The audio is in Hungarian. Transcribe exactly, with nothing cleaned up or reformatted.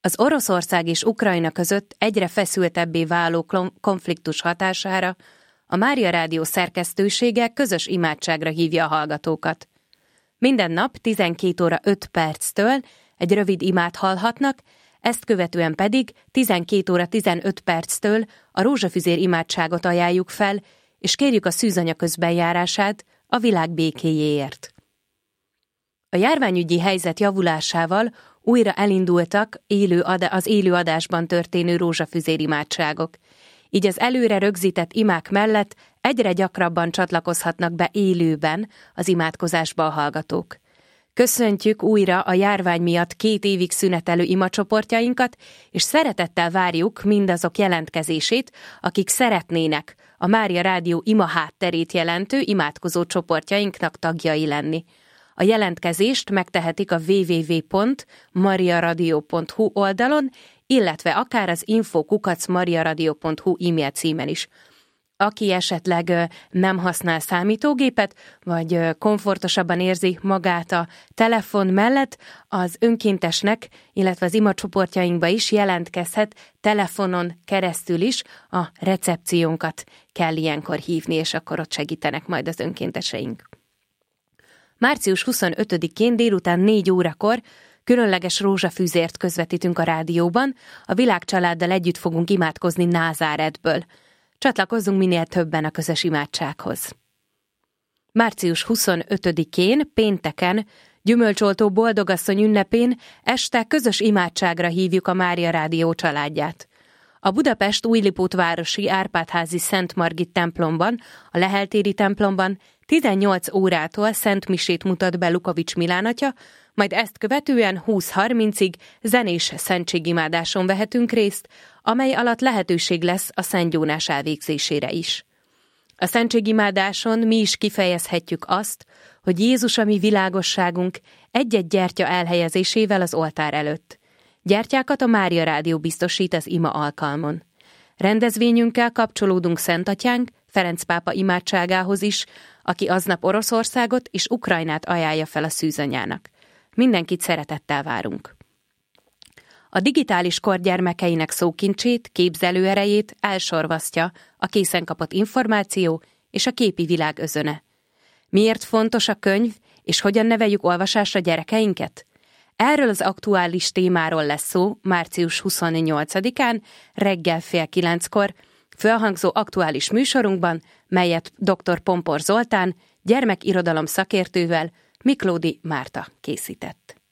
Az Oroszország és Ukrajna között egyre feszültebbé váló konfliktus hatására a Mária Rádió szerkesztősége közös imádságra hívja a hallgatókat. Minden nap tizenkét óra öt perctől egy rövid imát hallhatnak, ezt követően pedig tizenkét óra tizenöt perctől a rózsafüzér imádságot ajánljuk fel, és kérjük a szűzanya közbenjárását a világ békéjéért. A járványügyi helyzet javulásával újra elindultak élő ad- az élő adásban történő rózsafüzér imádságok. Így az előre rögzített imák mellett egyre gyakrabban csatlakozhatnak be élőben az imádkozásba a hallgatók. Köszöntjük újra a járvány miatt két évig szünetelő imacsoportjainkat, és szeretettel várjuk mindazok jelentkezését, akik szeretnének a Mária Rádió ima hátterét jelentő imádkozó csoportjainknak tagjai lenni. A jelentkezést megtehetik a double-u double-u double-u pont mariaradio pont hu oldalon, illetve akár az info kukac mariaradio pont hu e-mail címen is. Aki esetleg nem használ számítógépet, vagy komfortosabban érzi magát a telefon mellett, az önkéntesnek, illetve az imacsoportjainkba is jelentkezhet telefonon keresztül is, a recepciónkat kell ilyenkor hívni, és akkor ott segítenek majd az önkénteseink. március huszonötödikén délután négy órakor különleges rózsafűzért közvetítünk a rádióban, a világcsaláddal együtt fogunk imádkozni Názáretből. Csatlakozzunk minél többen a közös imádsághoz. március huszonötödikén, pénteken, Gyümölcsoltó Boldogasszony ünnepén este közös imádságra hívjuk a Mária Rádió családját. A Budapest Újlipótvárosi Árpád-házi Szent Margit templomban, a Leheltéri templomban tizennyolc órától Szent Misét mutat be Lukavics Milán atya, majd ezt követően húsz harmincig zenés szentségimádáson vehetünk részt, amely alatt lehetőség lesz a szentgyónás elvégzésére is. A szentségimádáson mi is kifejezhetjük azt, hogy Jézus a mi világosságunk egy-egy gyertya elhelyezésével az oltár előtt. Gyertyákat a Mária Rádió biztosít az ima alkalmon. Rendezvényünkkel kapcsolódunk Szentatyánk, Ferenc pápa imádságához is, aki aznap Oroszországot és Ukrajnát ajánlja fel a szűzanyának. Mindenkit szeretettel várunk. A digitális kor gyermekeinek szókincsét, képzelőerejét elsorvasztja a készen kapott információ és a képi világ özöne. Miért fontos a könyv, és hogyan neveljük olvasásra gyerekeinket? Erről az aktuális témáról lesz szó március huszonnyolcadikán reggel fél kilenckor, fölhangzó aktuális műsorunkban, melyet dr. Pompor Zoltán gyermekirodalom szakértővel, Miklódi Márta készített.